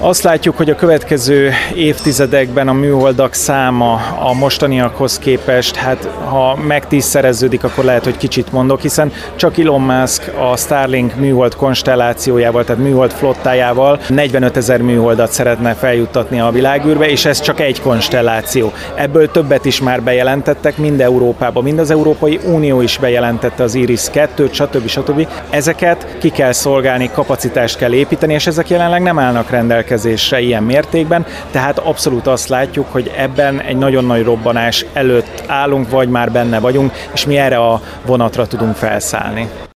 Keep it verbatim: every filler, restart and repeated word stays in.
Azt látjuk, hogy a következő évtizedekben a műholdak száma a mostaniakhoz képest, hát ha megtízszereződik, akkor lehet, hogy kicsit mondok, hiszen csak Elon Musk a Starlink műhold konstellációjával, tehát műhold flottájával negyvenötezer műholdat szeretne feljuttatni a világűrbe, és ez csak egy konstelláció. Ebből többet is már bejelentettek, mind Európában, mind az Európai Unió is bejelentette az Iris kettőt, stb. stb. Ezeket ki kell szolgálni, kapacitást kell építeni, és ezek jelenleg nem állnak rendelkezésre ilyen mértékben, tehát abszolút azt látjuk, hogy ebben egy nagyon nagy robbanás előtt állunk, vagy már benne vagyunk, és mi erre a vonatra tudunk felszállni.